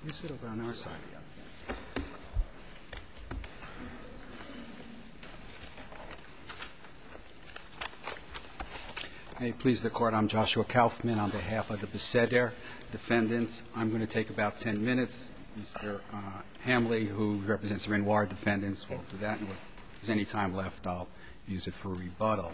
You sit over on our side. May it please the Court, I'm Joshua Kaufman on behalf of the Beseder defendants. I'm going to take about 10 minutes. Mr. Hamley, who represents the Renoir defendants, will do that. And if there's any time left, I'll use it for rebuttal.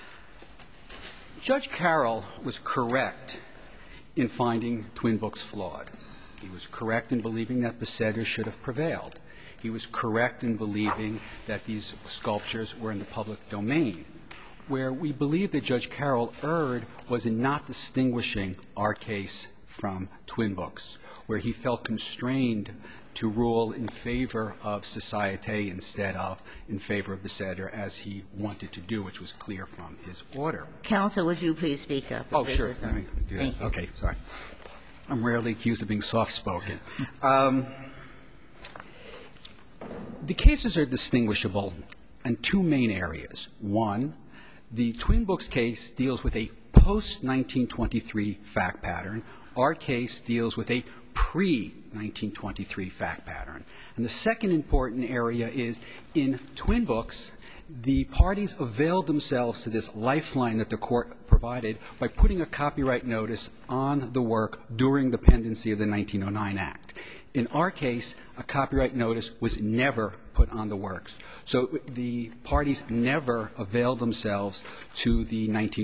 Judge Carroll was correct in finding Twin Books flawed. He was correct in believing that Beseder should have prevailed. He was correct in believing that these sculptures were in the public domain. Where we believe that Judge Carroll erred was in not distinguishing our case from Twin Books, where he felt constrained to rule in favor of Societe instead of in favor of Beseder, as he wanted to do, which was clear from his order. Counsel, would you please speak up? Oh, sure. Let me do that. Thank you. Okay, sorry. I'm rarely accused of being soft-spoken. The cases are distinguishable in two main areas. One, the Twin Books case deals with a post-1923 fact pattern. Our case deals with a pre-1923 fact pattern. And the second important area is in Twin Books, the parties availed themselves to this lifeline that the Court provided by putting a copyright notice on the work during the pendency of the 1909 Act. In our case, a copyright notice was never put on the works. So the parties never availed themselves to the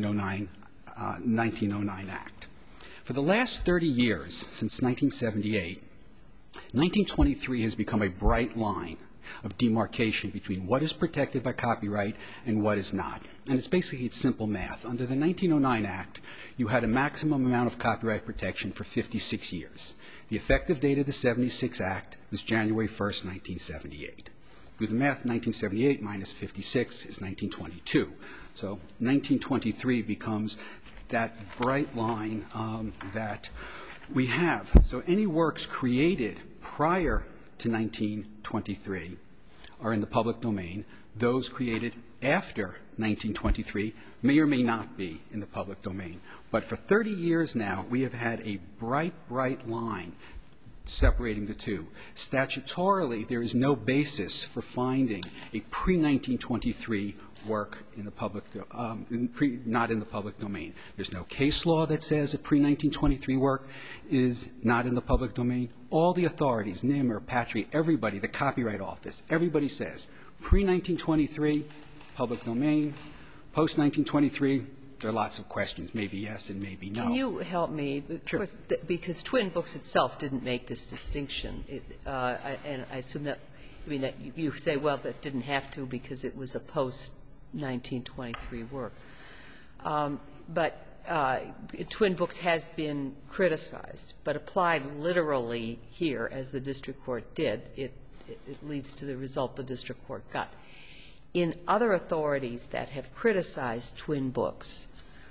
1909 Act. For the last 30 years, since 1978, 1923 has become a bright line of demarcation between what is protected by copyright and what is not. And it's basically simple math. Under the 1909 Act, you had a maximum amount of copyright protection for 56 years. The effective date of the 76 Act was January 1st, 1978. Do the math, 1978 minus 56 is 1922. So 1923 becomes that bright line that we have. So any works created prior to 1923 are in the public domain. Those created after 1923 may or may not be in the public domain. But for 30 years now, we have had a bright, bright line separating the two. Statutorily, there is no basis for finding a pre-1923 work in the public, not in the public domain. There's no case law that says a pre-1923 work is not in the public domain. All the authorities, NIMR, Patry, everybody, the Copyright Office, everybody says pre-1923, public domain, post-1923, there are lots of questions, maybe yes and maybe no. Can you help me? Sure. Because Twin Books itself didn't make this distinction. And I assume that, I mean, that you say, well, that didn't have to because it was a post-1923 work. But Twin Books has been criticized, but applied literally here, as the district court did, it leads to the result the district court got. In other authorities that have criticized Twin Books,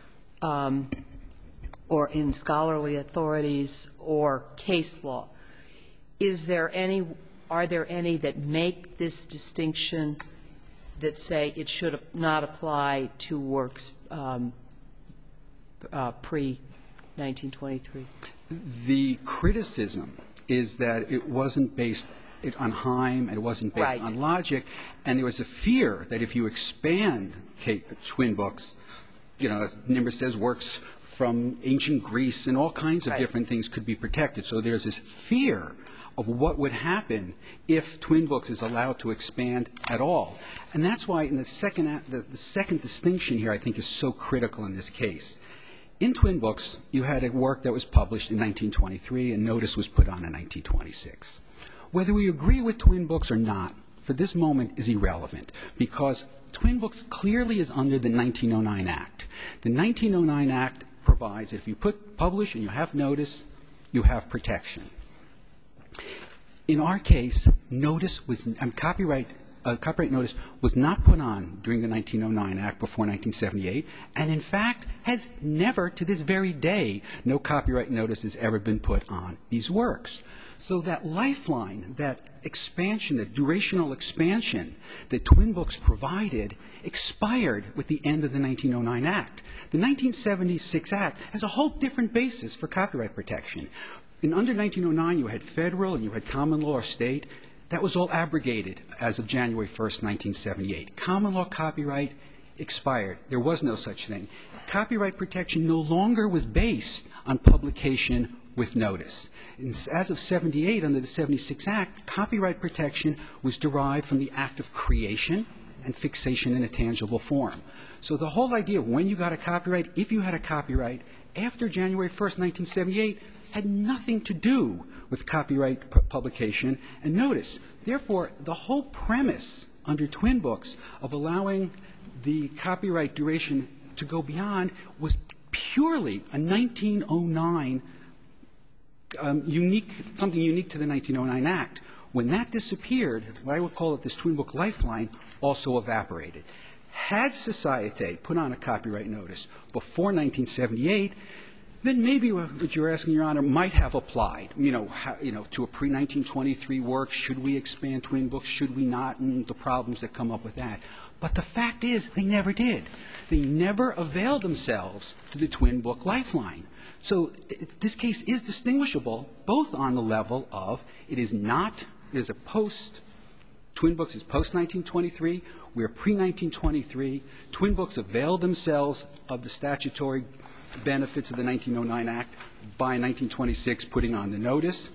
or in scholarly authorities or case law, are there any that make this distinction that say it should not apply to works pre-1923? The criticism is that it wasn't based on Heim, and it wasn't based on logic, and there was a fear that if you expand Twin Books, you know, as Nimmer says, works from ancient Greece and all kinds of different things could be protected. So there's this fear of what would happen if Twin Books is allowed to expand at all. And that's why in the second distinction here I think is so critical in this case. In Twin Books, you had a work that was published in 1923 and notice was put on in 1926. Whether we agree with Twin Books or not, for this moment is irrelevant, because Twin Books clearly is under the 1909 Act. The 1909 Act provides that if you publish and you have notice, you have protection. In our case, notice was copyright notice was not put on during the 1909 Act before 1978, and in fact has never, to this very day, no copyright notice has ever been put on these works. So that lifeline, that expansion, that durational expansion that Twin Books provided expired with the end of the 1909 Act. The 1976 Act has a whole different basis for copyright protection. under 1909, you had federal and you had common law or state. That was all abrogated as of January 1st, 1978. Common law copyright expired. There was no such thing. Copyright protection no longer was based on publication with notice. As of 78, under the 76 Act, copyright protection was derived from the act of creation and fixation in a tangible form. So the whole idea of when you got a copyright, if you had a copyright, after January 1st, 1978, had nothing to do with copyright publication and notice. Therefore, the whole premise under Twin Books of allowing the copyright duration to go beyond was purely a 1909 something unique to the 1909 Act. When that disappeared, what I would call it this Twin Book lifeline also evaporated. Had Societe put on a copyright notice before 1978, then maybe what you're asking, Your Honor, might have applied, to a pre-1923 work. Should we expand Twin Books? Should we not? And the problems that come up with that. But the fact is, they never did. They never availed themselves to the Twin Book lifeline. So this case is distinguishable both on the level of it is a post, Twin Books is post-1923. We're pre-1923. Twin Books availed themselves of the statutory benefits of the 1909 Act by 1926 putting on the notice.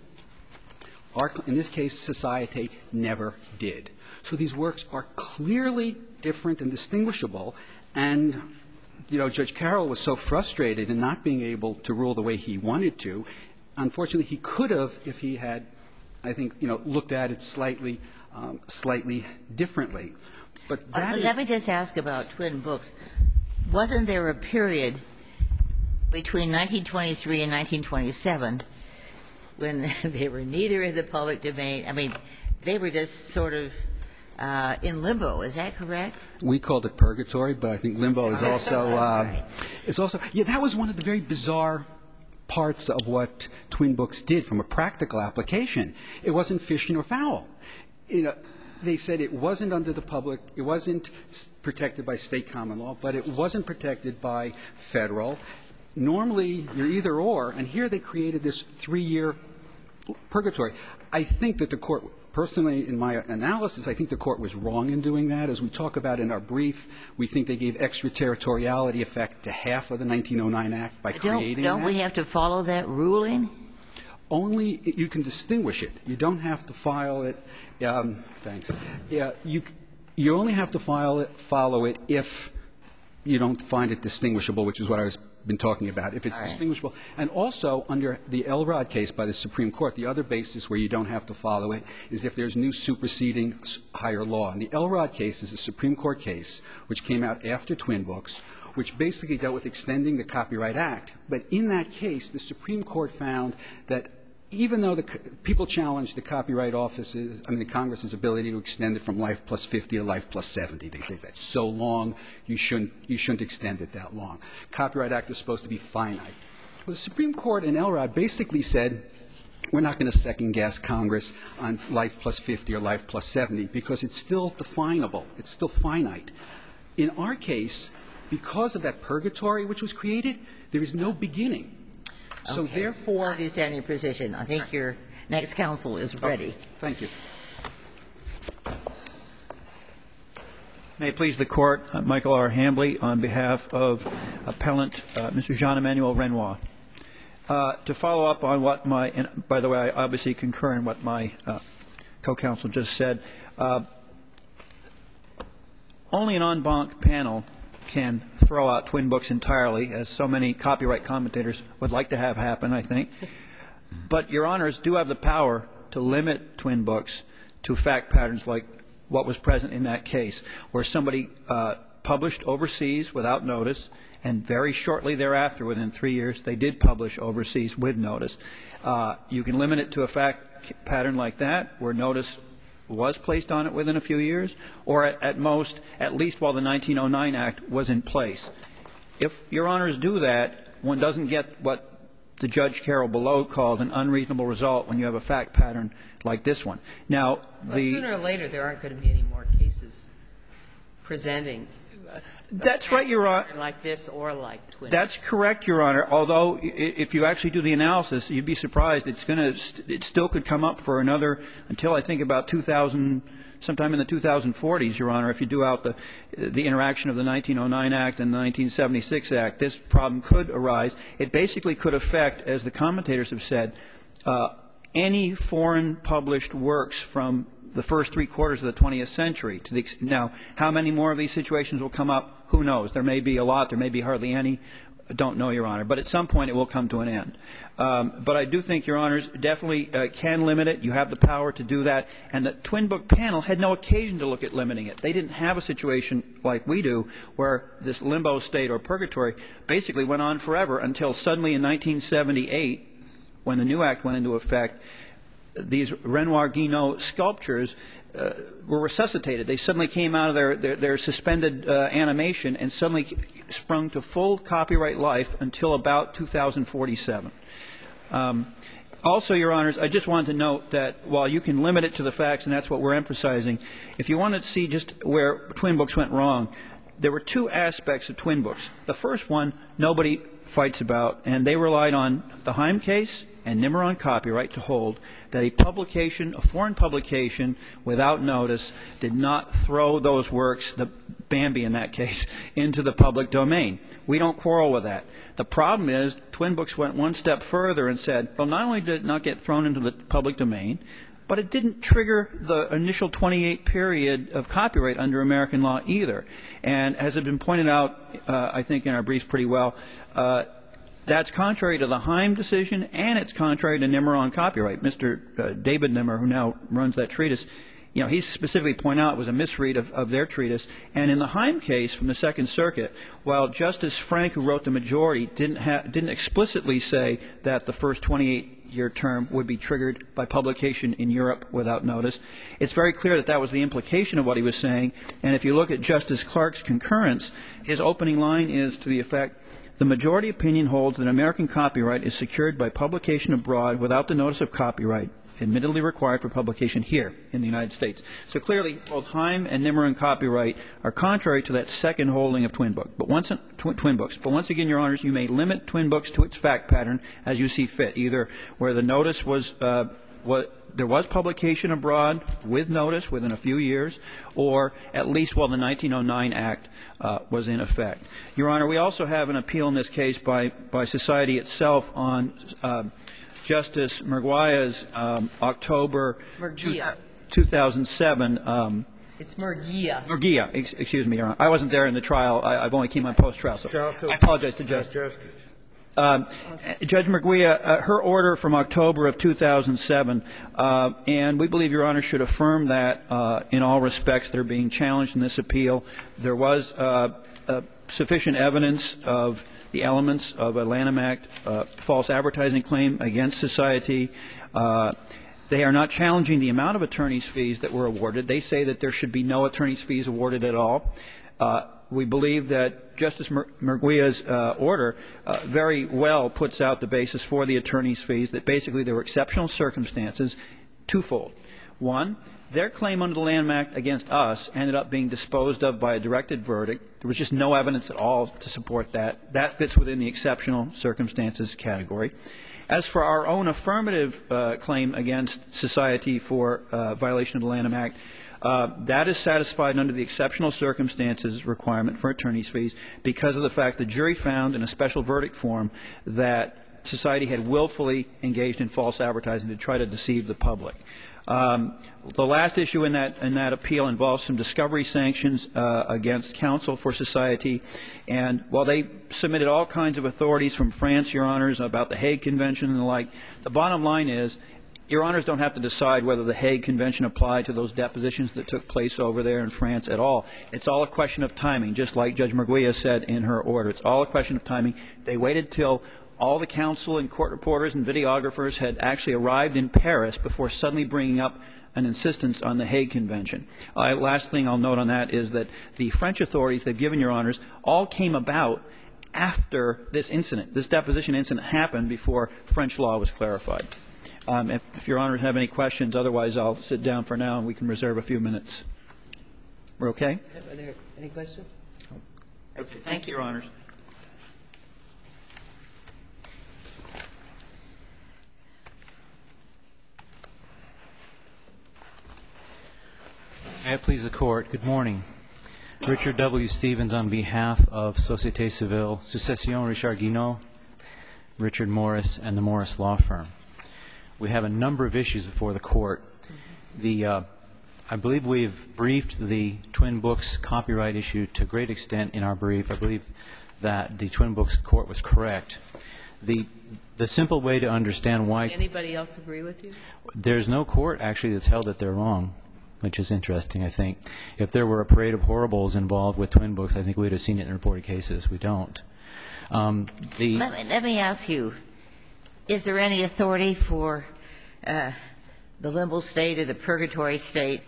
In this case, Societe never did. So these works are clearly different and distinguishable. And, Judge Carroll was so frustrated in not being able to rule the way he wanted to. Unfortunately, he could have if he had, I think, looked at it slightly differently. But that let me just ask about Twin Books. Wasn't there a period between 1923 and 1927 when they were neither in the public domain? I mean, they were just sort of in limbo. Is that correct? We called it purgatory, but I think limbo is also that was one of the very bizarre parts of what Twin Books did from a practical application. It wasn't fish nor fowl. They said it wasn't under the public, it wasn't protected by state common law, but it wasn't protected by federal. Normally, you're either or, and here they created this 3-year purgatory. I think that the Court, personally, in my analysis, I think the Court was wrong in doing that. As we talk about in our brief, we think they gave extraterritoriality effect to half of the 1909 Act by creating that. Don't we have to follow that ruling? Only you can distinguish it. You don't have to file it. Thanks. Yeah, you only have to follow it if you don't find it distinguishable, which is what I've been talking about. If it's distinguishable, and also under the Elrod case by the Supreme Court, the other basis where you don't have to follow it is if there's new superseding higher law. And the Elrod case is a Supreme Court case which came out after Twin Books, which basically dealt with extending the Copyright Act. But in that case, the Supreme Court found that even though the people challenged the Copyright Office's, the Congress's ability to extend it from life plus 50 to life plus 70, they think that's so long, you shouldn't extend it that long. Copyright Act is supposed to be finite. Well, the Supreme Court in Elrod basically said, we're not going to second-guess Congress on life plus 50 or life plus 70 because it's still definable. It's still finite. In our case, because of that purgatory which was created, there is no beginning. So therefore, I understand your position. I think your next counsel is ready. Okay. Thank you. May it please the Court, Michael R. Hambley on behalf of Appellant Mr. Jean-Emmanuel Renoir. To follow up on what my, and by the way, I obviously concur in what my co-counsel just said, only an en banc panel can throw out Twin Books entirely, as so many copyright commentators would like to have happen, I think. But Your Honors do have the power to limit Twin Books to fact patterns like what was present in that case, where somebody published overseas without notice, and very shortly thereafter, within 3 years, they did publish overseas with notice. You can limit it to a fact pattern like that, where notice was placed on it within a few years, or at most, at least while the 1909 Act was in place. If Your Honors do that, one doesn't get what the Judge Carroll below called an unreasonable result when you have a fact pattern like this one. Now, Well, sooner or later, there aren't going to be any more cases presenting That's right, Your Honor. Like this or like Twin. That's correct, Your Honor. Although, if you actually do the analysis, you'd be surprised. It still could come up for another, until I think about 2000, sometime in the 2040s, Your Honor, if you do out the interaction of the 1909 Act and the 1976 Act, this problem could arise. It basically could affect, as the commentators have said, any foreign published works from the first 3/4 of the 20th century. Now, how many more of these situations will come up? Who knows? There may be a lot. There may be hardly any. I don't know, Your Honor. But at some point, it will come to an end. But I do think, Your Honors, definitely can limit it. You have the power to do that. And the Twin Book panel had no occasion to look at limiting it. They didn't have a situation like we do where this limbo state or purgatory basically went on forever until suddenly in 1978, when the new act went into effect, these Renoir Guinaud sculptures were resuscitated. They suddenly came out of their suspended animation and suddenly sprung to full copyright life until about 2047. Also, Your Honors, I just wanted to note that while you can limit it to the facts, and that's what we're emphasizing, if you want to see just where Twin Books went wrong, there were two aspects of Twin Books. The first one, nobody fights about, and they relied on the Heim case and Nimmer on copyright to hold that a publication, a foreign publication, without notice, did not throw those works, the Bambi in that case, into the public domain. We don't quarrel with that. The problem is Twin Books went one step further and said, well, not only did it not get thrown into the public domain, but it didn't trigger the initial 28 period of copyright under American law either. And as has been pointed out, I think in our briefs pretty well, that's contrary to the Heim decision, and it's contrary to Nimmer on copyright. Mr. David Nimmer, who now runs that treatise, you know, he specifically pointed out it was a misread of their treatise. And in the Heim case from the Second Circuit, while Justice Frank, who wrote the majority, didn't explicitly say that the first 28-year term would be triggered by publication in Europe without notice, it's very clear that that was the implication of what he was saying. And if you look at Justice Clark's concurrence, his opening line is to the effect, the majority opinion holds that American copyright is secured by publication abroad without the notice of copyright, admittedly required for publication here in the United States. So clearly, both Heim and Nimmer on copyright are contrary to that second holding of Twin Books. But once again, Your Honors, you may limit Twin Books to its fact pattern as you see fit, either where the notice was there was publication abroad with notice within a few years, or at least while the 1909 Act was in effect. Your Honor, we also have an appeal in this case by society itself on Justice Murguia's October 2007. It's Murguia. Murguia, excuse me, Your Honor. I wasn't there in the trial. I've only came on post-trial, so I apologize to Justice. Judge Murguia, her order from October of 2007, and we believe Your Honor should affirm that in all respects that are being challenged in this appeal. There was sufficient evidence of the elements of a Lanham Act false advertising claim against society. They are not challenging the amount of attorney's fees that were awarded. They say that there should be no attorney's fees awarded at all. We believe that Justice Murguia's order very well puts out the basis for the attorney's fees, that basically there were exceptional circumstances, twofold. One, their claim under the Lanham Act against us ended up being disposed of by a directed verdict. There was just no evidence at all to support that. That fits within the exceptional circumstances category. As for our own affirmative claim against society for violation of the Lanham Act, that is satisfied under the exceptional circumstances requirement for attorney's fees because of the fact the jury found in a special verdict form that society had willfully engaged in false advertising to try to deceive the public. The last issue in that appeal involves some discovery sanctions against counsel for society. And while they submitted all kinds of authorities from France, Your Honors, about the Hague Convention and the like, the bottom line is Your Honors don't have to decide whether the Hague Convention applied to those depositions that took place over there in France at all. It's all a question of timing, just like Judge Murguia said in her order. It's all a question of timing. They waited till all the counsel and court reporters and videographers had actually arrived in Paris before suddenly bringing up an insistence on the Hague Convention. Last thing I'll note on that is that the French authorities they've given, Your Honors, all came about after this incident. This deposition incident happened before French law was clarified. If Your Honors have any questions, otherwise I'll sit down for now and we can reserve a few minutes. We're okay? Are there any questions? Okay, thank you, Your Honors. May it please the Court. Good morning. Richard W. Stevens on behalf of Société Civile, Succession Richard Guinaud, Richard Morris, and the Morris Law Firm. We have a number of issues before the Court. I believe we've briefed the Twin Books copyright issue to a great extent in our brief. I believe that the Twin Books Court was correct. The simple way to understand why... Does anybody else agree with you? There's no court, actually, that's held that they're wrong, which is interesting, I think. If there were a parade of horribles involved with Twin Books, I think we'd have seen it in reported cases. We don't. Let me ask you, is there any authority for the limbo state or the purgatory state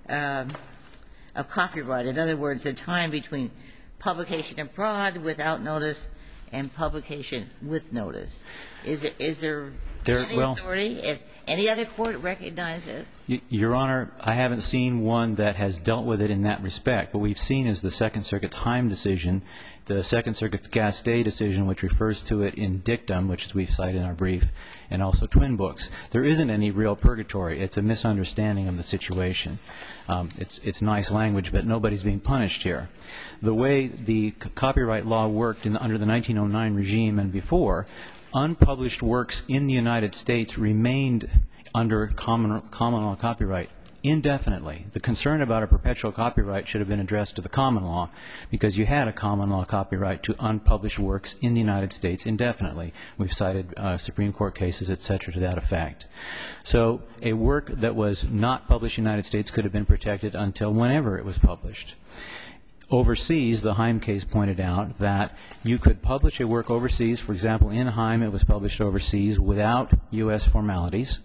of copyright? In other words, the time between publication abroad without notice and publication with notice. Is there any authority? Is any other court recognize this? Your Honor, I haven't seen one that has dealt with it in that respect. What we've seen is the Second Circuit's Heim decision, the Second Circuit's Gastet decision, which refers to it in dictum, which we've cited in our brief, and also Twin Books. There isn't any real purgatory. It's a misunderstanding of the situation. It's nice language, but nobody's being punished here. The way the copyright law worked under the 1909 regime and before, unpublished works in the United States remained under common law copyright indefinitely. The concern about a perpetual copyright should have been addressed to the common law because you had a common law copyright to unpublished works in the United States indefinitely. We've cited Supreme Court cases, et cetera, to that effect. So a work that was not published in the United States could have been protected until whenever it was published. Overseas, the Heim case pointed out that you could publish a work overseas. For example, in Heim, it was published overseas without U.S. formalities.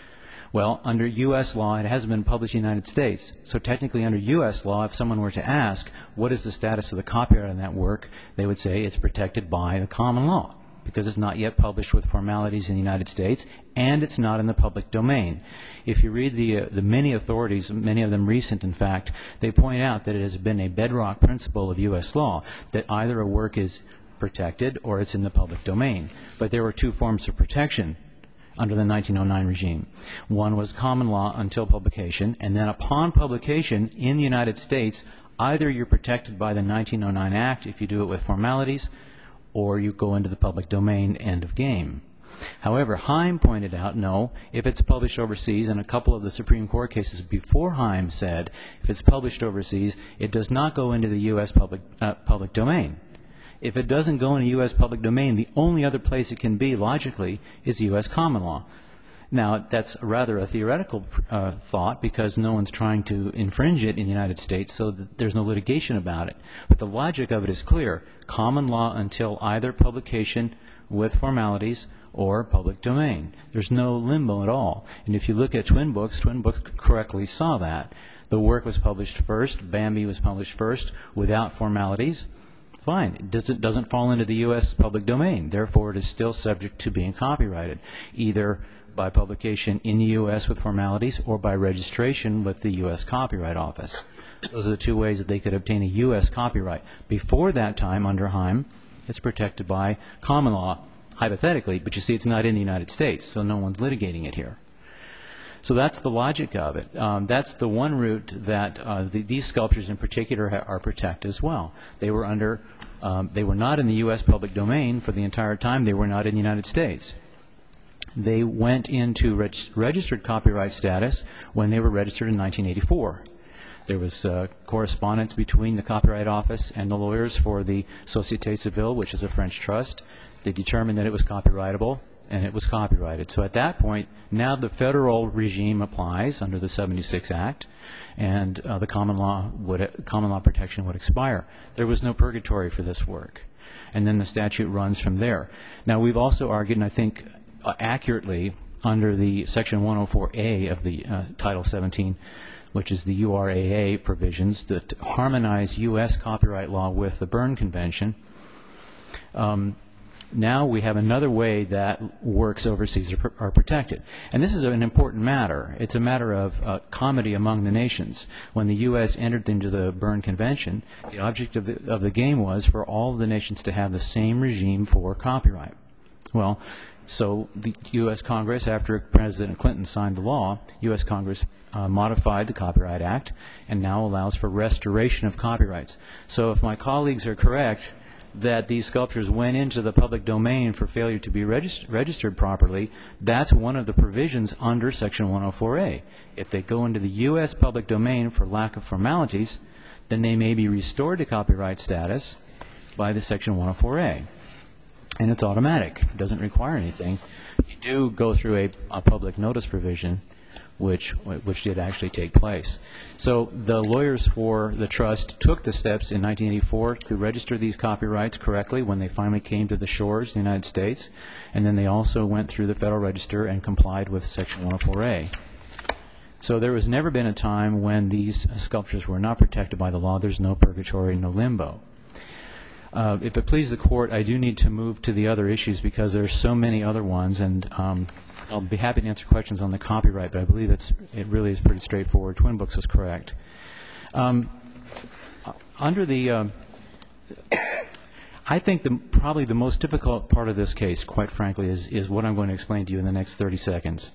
Well, under U.S. law, it hasn't been published in the United States. So technically, under U.S. law, if someone were to ask, what is the status of the copyright on that work, they would say it's protected by the common law because it's not yet published with formalities in the United States, and it's not in the public domain. If you read the many authorities, many of them recent, in fact, they point out that it has been a bedrock principle of U.S. law that either a work is protected or it's in the public domain. But there were two forms of protection under the 1909 regime. One was common law until publication, and then upon publication in the United States, either you're protected by the 1909 Act if you do it with formalities, or you go into the public domain, end of game. However, Heim pointed out, no, if it's published overseas, and a couple of the Supreme Court cases before Heim said, if it's published overseas, it does not go into the U.S. public domain. If it doesn't go into U.S. public domain, the only other place it can be, logically, is U.S. common law. Now, that's rather a theoretical thought because no one's trying to infringe it in the United States, so there's no litigation about it. But the logic of it is clear. Common law until either publication with formalities or public domain. There's no limbo at all. And if you look at Twin Books correctly saw that. The work was published first, Bambi was published first, without formalities. Fine. It doesn't fall into the U.S. public domain. Therefore, it is still subject to being copyrighted, either by publication in the U.S. with formalities or by registration with the U.S. Copyright Office. Those are the two ways that they could obtain a U.S. copyright. Before that time, under Heim, it's protected by common law, hypothetically, but you see it's not in the United States, so no one's litigating it here. So that's the logic of it. That's the one route that these sculptures in particular are protected as well. They were not in the U.S. public domain for the entire time. They were not in the United States. They went into registered copyright status when they were registered in 1984. There was correspondence between the Copyright Office and the lawyers for the Société Civile, which is a French trust. They determined that it was copyrightable, and it was copyrighted. So at that point, now the federal regime applies under the 76 Act, and the common law protection would expire. There was no purgatory for this work. And then the statute runs from there. Now, we've also argued, and I think accurately, under the Section 104A of the Title 17, which is the URAA provisions that harmonize U.S. copyright law with the Berne Convention, now we have another way that works overseas are protected. And this is an important matter. It's a matter of comity among the nations. When the U.S. entered into the Berne Convention, the object of the game was for all of the nations to have the same regime for copyright. Well, so the U.S. Congress, after President Clinton signed the law, U.S. Congress modified the Copyright Act and now allows for restoration of copyrights. So if my colleagues are correct that these sculptures went into the public domain for failure to be registered properly, that's one of the provisions under Section 104A. If they go into the U.S. public domain for lack of formalities, then they may be restored to copyright status by the Section 104A. And it's automatic. It doesn't require anything. You do go through a public notice provision, which did actually take place. So the lawyers for the trust took the steps in 1984 to register these copyrights correctly when they finally came to the shores of the United States, and then they also went through the Federal Register and complied with Section 104A. So there has never been a time when these sculptures were not protected by the law. There's no purgatory, no limbo. If it pleases the Court, I do need to move to the other issues because there's so many other ones, and I'll be happy to answer questions on the copyright, but I believe it really is pretty straightforward. Twin Books is correct. Under the, I think probably the most difficult part of this case, quite frankly, is what I'm going to explain to you in the next 30 seconds.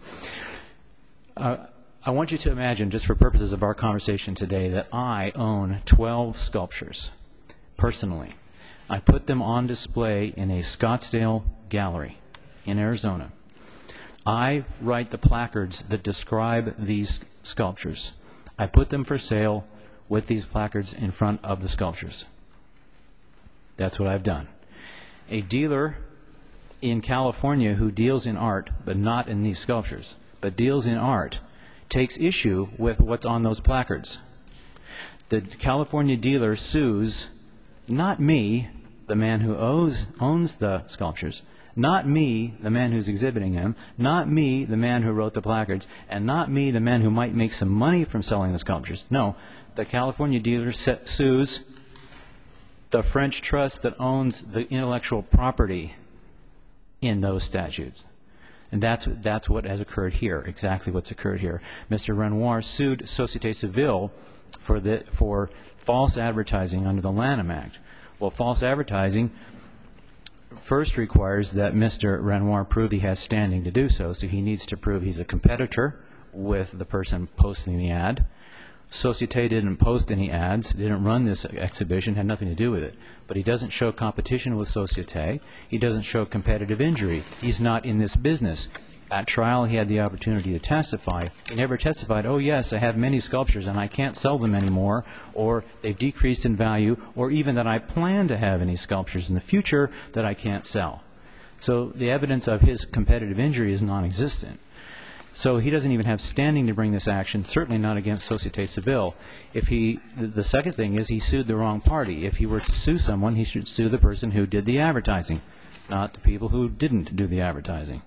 I want you to imagine, just for purposes of our conversation today, that I own 12 sculptures, personally. I put them on display in a Scottsdale gallery in Arizona. I write the placards that describe these sculptures. I put them for sale with these placards in front of the sculptures. That's what I've done. A dealer in California who deals in art, but not in these sculptures, but deals in art, takes issue with what's on those placards. The California dealer sues not me, the man who owns the sculptures, not me, the man who's exhibiting them, not me, the man who wrote the placards, and not me, the man who might make some money from selling the sculptures. No, the California dealer sues the French trust that owns the intellectual property in those statutes. And that's what has occurred here, exactly what's occurred here. Mr. Renoir sued Société Civile for false advertising under the Lanham Act. Well, false advertising first requires that Mr. Renoir prove he has standing to do so. So he needs to prove he's a competitor with the person posting the ad. Société didn't post any ads, didn't run this exhibition, had nothing to do with it. But he doesn't show competition with Société. He doesn't show competitive injury. He's not in this business. At trial, he had the opportunity to testify. He never testified, oh, yes, I have many sculptures and I can't sell them anymore, or they've decreased in value, or even that I plan to have any sculptures in the future that I can't sell. So the evidence of his competitive injury is non-existent. So he doesn't even have standing to bring this action, certainly not against Société Civile. The second thing is he sued the wrong party. If he were to sue someone, he should sue the person who did the advertising, not the people who didn't do the advertising.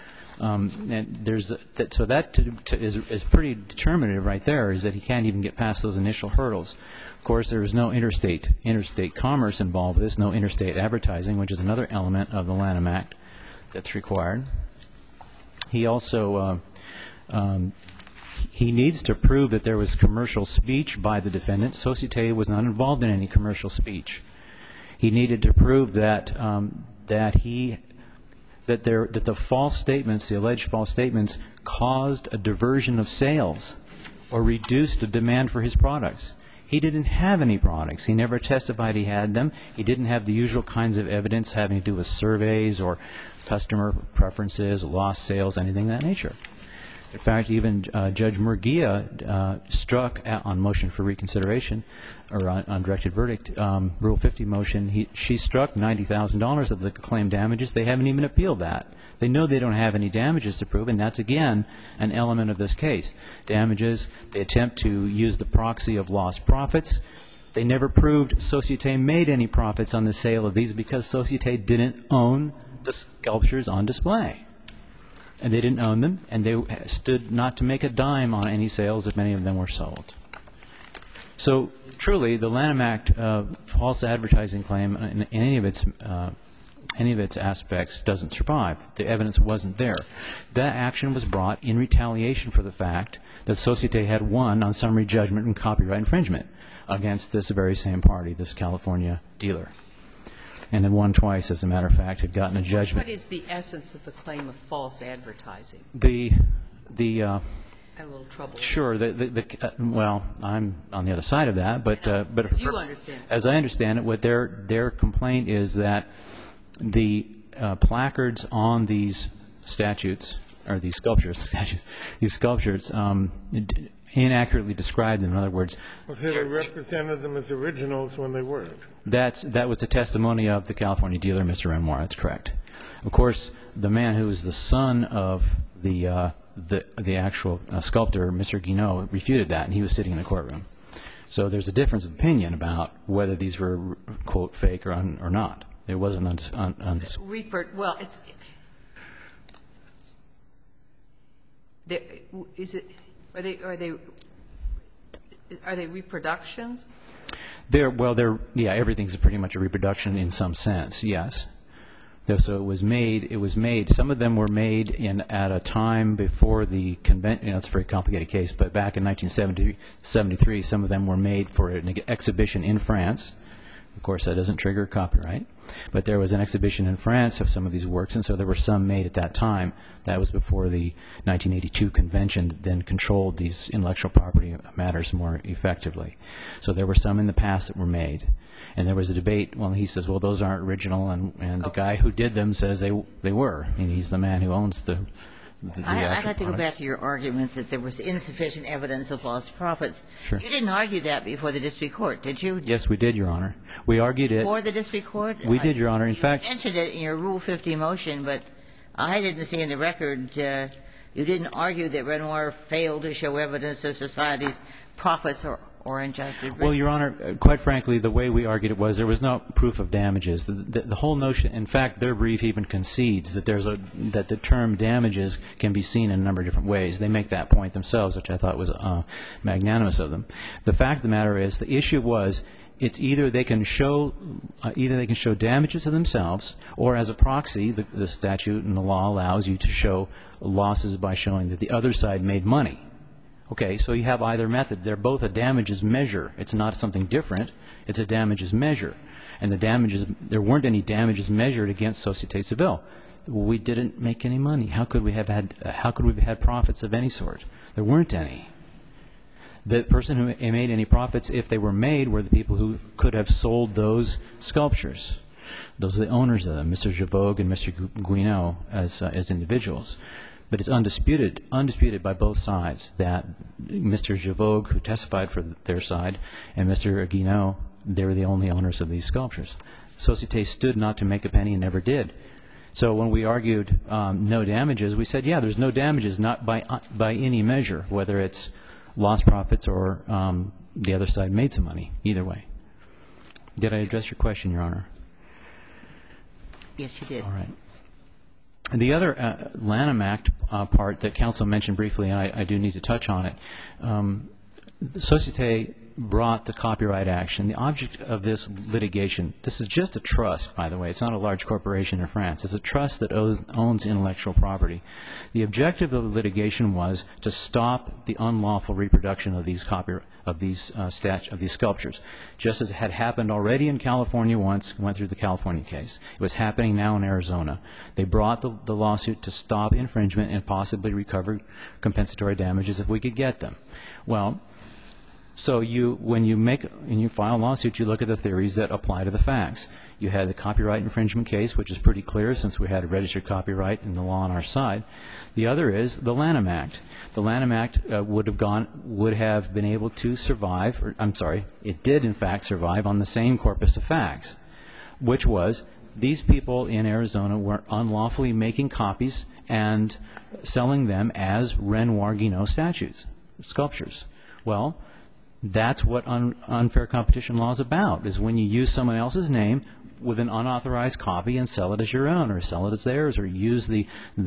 And so that is pretty determinative right there, is that he can't even get past those initial hurdles. Of course, there is no interstate commerce involved with this, no interstate advertising, which is another element of the Lanham Act that's required. He also he needs to prove that there was commercial speech by the defendant. Société was not involved in any commercial speech. He needed to prove that the false statements, the alleged false statements, caused a diversion of sales or reduced the demand for his products. He didn't have any products. He never testified he had them. He didn't have the usual kinds of evidence having to do with surveys or customer preferences, lost sales, anything of that nature. In fact, even Judge Murguia struck on motion for reconsideration, or on directed verdict, Rule 50 motion, she struck $90,000 of the claimed damages. They haven't even appealed that. They know they don't have any damages to prove, and that's, again, an element of this case. Damages, they attempt to use the proxy of lost profits. They never proved Société made any profits on the sale of these because Société didn't own the sculptures on display. And they didn't own them, and they stood not to make a dime on any sales if many of them were sold. So truly, the Lanham Act false advertising claim in any of its any of its aspects doesn't survive. The evidence wasn't there. That action was brought in retaliation for the fact that Societe had won on summary judgment and copyright infringement against this very same party, this California dealer. And had won twice, as a matter of fact, had gotten a judgment. What is the essence of the claim of false advertising? I have a little trouble. Sure. Well, I'm on the other side of that, but As you understand it. As I understand it, what their complaint is that the placards on these statues, these sculptures inaccurately described them. In other words, well, so they represented them as originals when they weren't. That was the testimony of the California dealer, Mr. Renoir. That's correct. Of course, the man who is the son of the actual sculptor, Mr. Guinaud, refuted that, and he was sitting in the courtroom. So there's a difference of opinion about whether these were, quote, fake or not. It wasn't well, it's is it are they reproductions? Everything's pretty much a reproduction in some sense, yes. So it was made, some of them were made at a time before the convention. It's a very complicated case, but back in 1973, some of them were made for an exhibition in France. Of course, that doesn't trigger copyright. But there was an exhibition in France of some of these works, and so there were some made at that time. That was before the 1982 convention that then controlled these intellectual property matters more effectively. So there were some in the past that were made. And there was a debate. Well, he says, well, those aren't original, and the guy who did them says they were. And he's the man who owns the I'd like to go back to your argument that there was insufficient evidence of lost profits. Sure. You didn't argue that before the district court, did you? Yes, we did, Your Honor. We argued it. Before the district court? We did, Your Honor. In fact, you mentioned it in your Rule 50 motion, but I didn't see in the record you didn't argue that Renoir failed to show evidence of society's profits or unjust enrichment. Well, Your Honor, quite frankly, the way we argued it was there was no proof of damages. The whole notion, in fact, their brief even concedes that that the term damages can be seen in a number of different ways. They make that point themselves, which I thought was magnanimous of them. The fact of the matter is, the issue was, it's either they can show damages to themselves, or as a proxy, the statute and the law allows you to show losses by showing that the other side made money. Okay, so you have either method. They're both a damages measure. It's not something different. It's a damages measure. And there weren't any damages measured against Société Civile. We didn't make any money. How could we have had profits of any sort? There weren't any. The person who made any profits, if they were made, were the people who could have sold those sculptures. Those are the owners of them, Mr. Javogue and Mr. Guinaud, as individuals. But it's undisputed by both sides that Mr. Javogue, who testified for their side, and Mr. Guinaud, they were the only owners of these sculptures. Société stood not to make a penny and never did. So when we argued no damages, we said, yeah, there's no damages, not by any measure, whether it's lost profits or the other side made some money, either way. Did I address your question, Your Honor? Yes, you did. All right. The other Lanham Act part that counsel mentioned briefly, and I do need to touch on it, Société brought the copyright action. The object of this litigation, this is just a trust, by the way. It's not a large corporation in France. It's a trust that owns intellectual property. The objective of the litigation was to stop the unlawful reproduction of these sculptures, just as it had happened already in California once, went through the California case. It was happening now in Arizona. They brought the lawsuit to stop infringement and possibly recover compensatory damages if we could get them. Well, so when you file a lawsuit, you look at the theories that apply to the facts. You had the copyright infringement case, which is pretty clear since we had a registered copyright and the law on our side. The other is the Lanham Act. The Lanham Act would have been able to survive, it did in fact survive on the same corpus of facts, which was these people in Arizona were unlawfully making copies and selling them as Renoir Guinaud sculptures. Well, that's what unfair competition law is about, is when you use someone else's name with an unauthorized copy and sell it as your own, or sell it as theirs, or use the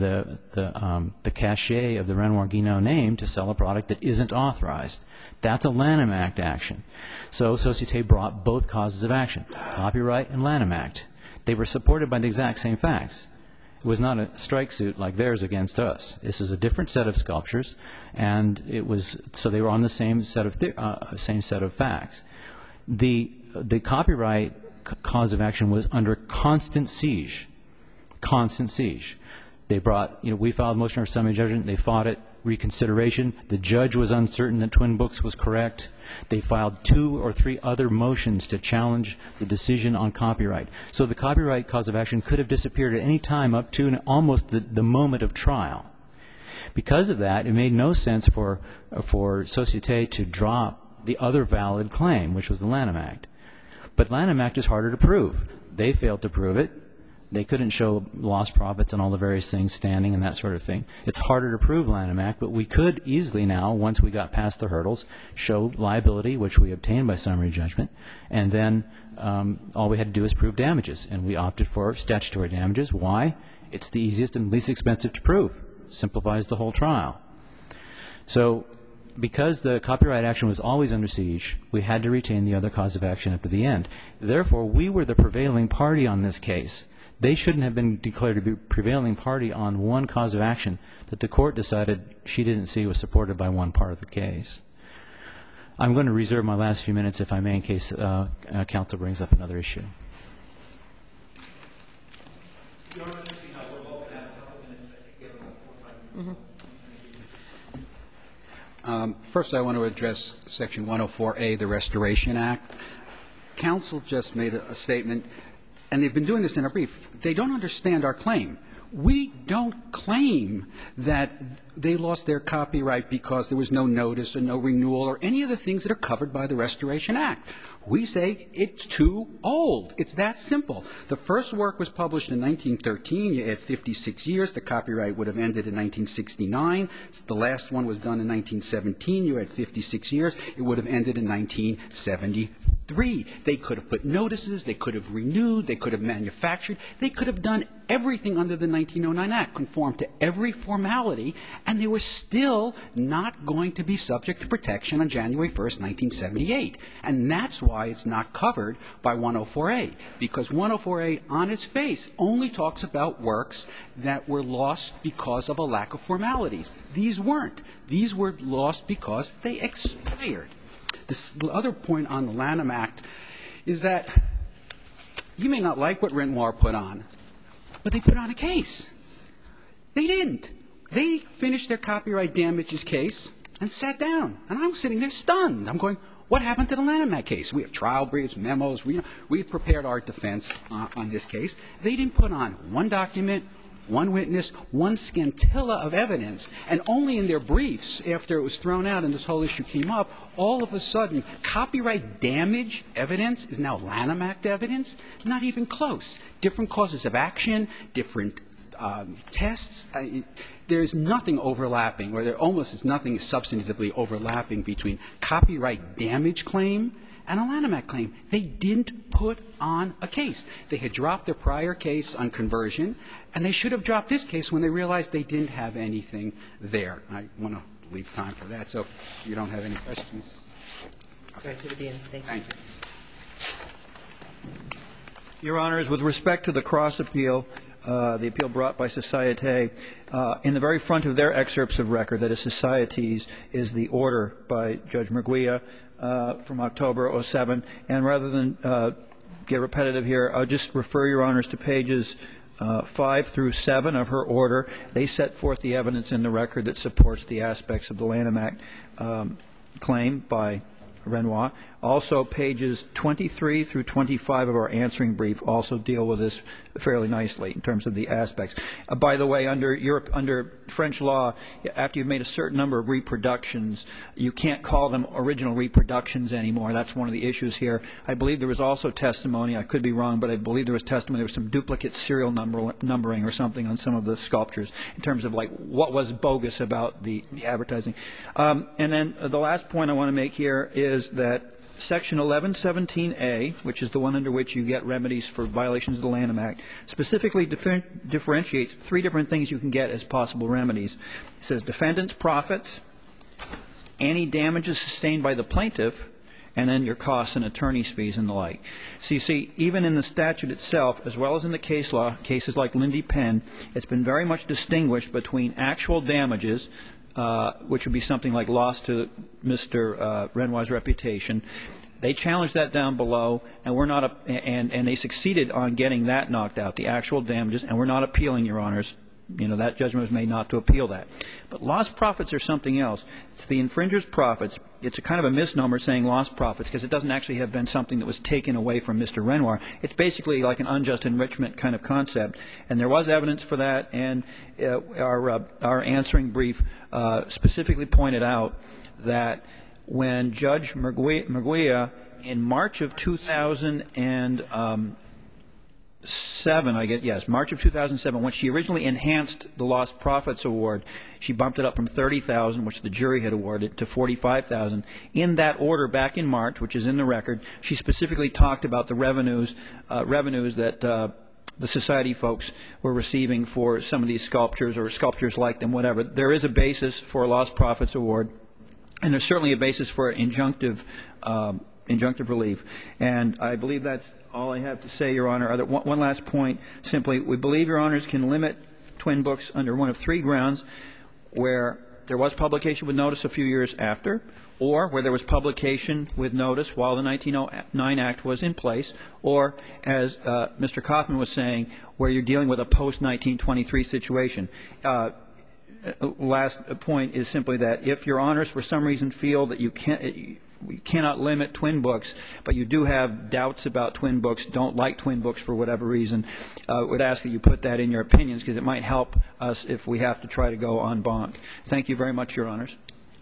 cachet of the Renoir Guinaud name to sell a product that isn't authorized. That's a Lanham Act action. So Société brought both causes of action, copyright and Lanham Act. They were supported by the exact same facts. It was not a strike suit like theirs against us. This is a different set of sculptures, and it was so they were on the same set of facts. The copyright cause of action was under constant siege. Constant siege. They brought, we filed a motion for summary judgment. They fought it, reconsideration. The judge was uncertain that Twin Books was correct. They filed 2 or 3 other motions to challenge the decision on copyright. So the copyright cause of action could have disappeared at any time up to almost the moment of trial. Because of that, it made no sense for Societe to drop the other valid claim, which was the Lanham Act. But Lanham Act is harder to prove. They failed to prove it. They couldn't show lost profits and all the various things, standing and that sort of thing. It's harder to prove Lanham Act, but we could easily now, once we got past the hurdles, show liability, which we obtained by summary judgment, and then all we had to do is prove damages, and we opted for statutory damages. Why? It's the easiest and least expensive to prove. Simplifies the whole trial. So because the copyright action was always under siege, we had to retain the other cause of action up to the end. Therefore, we were the prevailing party on this case. They shouldn't have been declared to be prevailing party on one cause of action that the court decided she didn't see was supported by one part of the case. I'm going to reserve my last few minutes, if I may, in case counsel brings up another issue. First, I want to address Section 104A, the Restoration Act. Counsel just made a statement, and they've been doing this in a brief. They don't understand our claim. We don't claim that they lost their copyright because there was no notice or no renewal or any of the things that are covered by the Restoration Act. We say it's too old. It's that simple. The first work was published in 1913. You add 56 years. The copyright would have ended in 1969. The last one was done in 1917. You add 56 years. It would have ended in 1973. They could have put notices. They could have renewed. They could have manufactured. They could have done everything under the 1909 Act, conformed to every formality, and they were still not going to be subject to protection on January 1st, 1978. And that's why it's not covered by 104A, because 104A on its face only talks about works that were lost because of a lack of formalities. These weren't. These were lost because they expired. The other point on the Lanham Act is that you may not like what Renoir put on, but they put on a case. They didn't. They finished their copyright damages case and sat down. And I was sitting there stunned. I'm going, what happened to the Lanham Act case? We have trial briefs, memos. We prepared our defense on this case. They didn't put on one document, one witness, one scintilla of evidence, and only in their briefs, after it was thrown out and this whole issue came up, all of a sudden, copyright damage evidence is now Lanham Act evidence? Not even close. Different causes of action, different tests. There's nothing overlapping, or there almost is nothing substantively overlapping between copyright damage claim and a Lanham Act claim. They didn't put on a case. They had dropped their prior case on conversion, and they should have dropped this case when they realized they didn't have anything there. I want to leave time for that, so if you don't have any questions. Thank you. Thank you. Your Honors, with respect to the cross-appeal, the appeal brought by Societe, in the very front of their excerpts of record, that is Society's, is the order by Judge Murguia from October 07. And rather than get repetitive here, I'll just refer Your Honors to pages 5 through 7 of her order. They set forth the evidence in the record that supports the aspects of the Lanham Act claim by Renoir. Also, pages 23 through 25 of our answering brief also deal with this fairly nicely in terms of the aspects. By the way, under French law, after you've made a certain number of reproductions, you can't call them original reproductions anymore. That's one of the issues here. I believe there was also testimony, I could be wrong, but I believe there was testimony, there was some duplicate serial numbering or something on some of the sculptures in terms of like what was bogus about the advertising. And then the last point I want to make here is that Section 1117A, which is the one under which you get remedies for violations of the Lanham Act, specifically differentiates 3 different things you can get as possible remedies. It says defendant's profits, any damages sustained by the plaintiff, and then your costs and attorney's fees and the like. So you see, even in the statute itself, as well as in the case law, cases like Lindy Penn, it's been very much distinguished between actual damages, which would be something like loss to Mr. Renoir's reputation. They challenged that down below, and we're not, and they succeeded on getting that knocked out, the actual damages, and we're not appealing, Your Honors. You know, that judgment was made not to appeal that. But lost profits are something else. It's the infringer's profits. It's a kind of a misnomer saying lost profits because it doesn't actually have been something that was taken away from Mr. Renoir. It's basically like an unjust enrichment kind of concept. And there was evidence for that, and our answering brief specifically pointed out that when Judge Murguia in March of 2007, March of 2007, when she originally enhanced the lost profits award, she bumped it up from $30,000, which the jury had awarded, to $45,000. In that order back in March, which is in the record, she specifically talked about the revenues that the society folks were receiving for some of these sculptures or sculptures like them, whatever. There is a basis for a lost profits award, and there's certainly a basis for injunctive relief. And I believe that's all I have to say, Your Honor. One last point, simply, we believe Your Honors can limit Twin Books under one of three grounds: where there was publication with notice a few years after, or where there was publication with notice while the 1909 Act was in place, or, as Mr. Kaufman was saying, where you're dealing with a post-1923 situation. Last point is simply that if Your Honors for some reason feel that you cannot limit Twin Books, but you do have doubts about Twin Books, don't like Twin Books for whatever reason, would ask that you put that in your opinions, because it might help us if we have to try to go en banc. Thank you very much, Your Honors.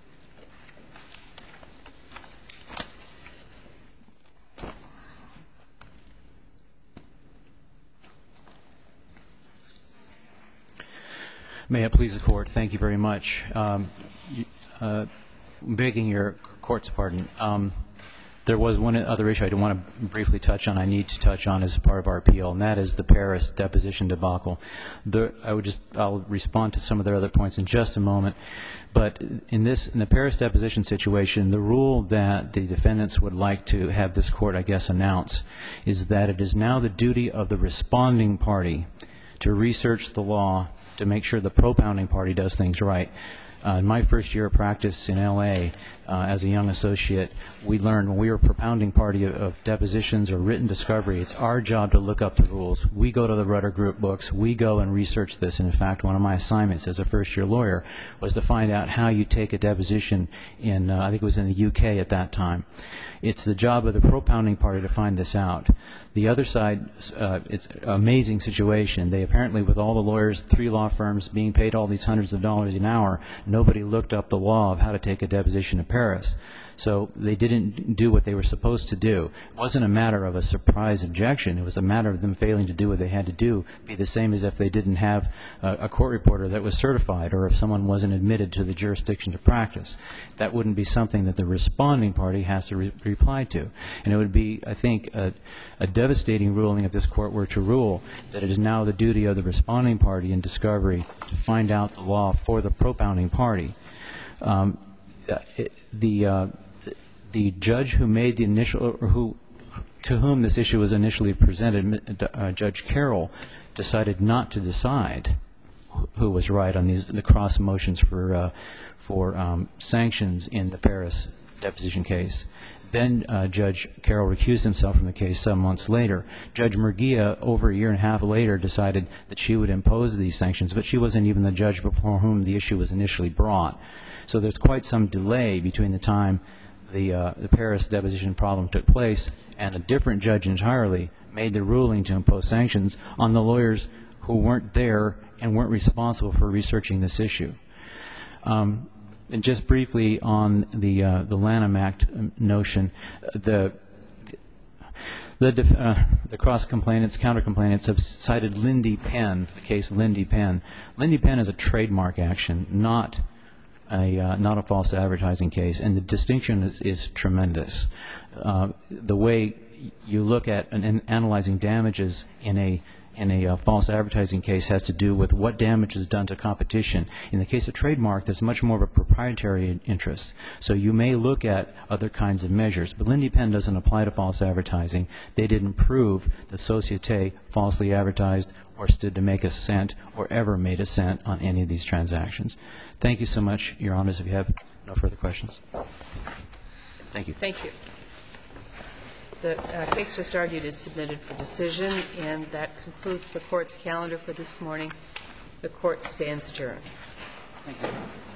May it please the Court, thank you very much. Begging your Court's pardon, there was one other issue I want to briefly touch on, I need to touch on as part of our appeal, and that is the Paris deposition debacle. I'll respond to some of their other points in just a moment, but in the Paris deposition situation, the rule that the defendants would like to have this Court, I guess, announce is that it is now the duty of the responding party to research the law to make sure the propounding party does things right. In my first year of practice in L.A. As a young associate, we learned when we were a propounding party of depositions or written discovery, it's our job to look up the rules. We go to the Rudder Group books. We go and research this. And in fact, one of my assignments as a first-year lawyer was to find out how you take a deposition in, I think it was in the UK at that time. It's the job of the propounding party to find this out. The other side, it's an amazing situation. They apparently, with all the lawyers, 3 law firms being paid all these hundreds of dollars an hour, nobody looked up the law of how to take a deposition in Paris. So they didn't do what they were supposed to do. It wasn't a matter of a surprise objection. It was a matter of them failing to do what they had to do, be the same as if they didn't have a court reporter that was certified or if someone wasn't admitted to the jurisdiction to practice. That wouldn't be something that the responding party has to reply to. And it would be, I think, a devastating ruling if this Court were to rule that it is now the duty of the responding party in discovery to find out the law for the propounding party. The judge who made the initial, or to whom this issue was initially presented, Judge Carroll, decided not to decide who was right on the cross motions for sanctions in the Paris deposition case. Then Judge Carroll recused himself from the case some months later. Judge Murguia, over a year and a half later, decided that she would impose these sanctions, but she wasn't even the judge before whom the issue was initially brought. So there's quite some delay between the time the Paris deposition problem took place and a different judge entirely made the ruling to impose sanctions on the lawyers who weren't there and weren't responsible for researching this issue. And just briefly on the Lanham Act notion, the cross-complainants, counter-complainants have cited Lindy Penn, the case Lindy Penn. Lindy Penn is a trademark action, not a false advertising case, and the distinction is tremendous. The way you look at analyzing damages in in a false advertising case has to do with what damage is done to competition. In the case of trademark, there's much more of a proprietary interest. So you may look at other kinds of measures, but Lindy Penn doesn't apply to false advertising. They didn't prove that Societe falsely advertised or stood to make a cent or ever made a cent on any of these transactions. Thank you so much, Your Honors. If you have no further questions. Thank you. Thank you. The case just argued is submitted for decision, and that concludes the Court's calendar for this morning. The Court stands adjourned. Thank you.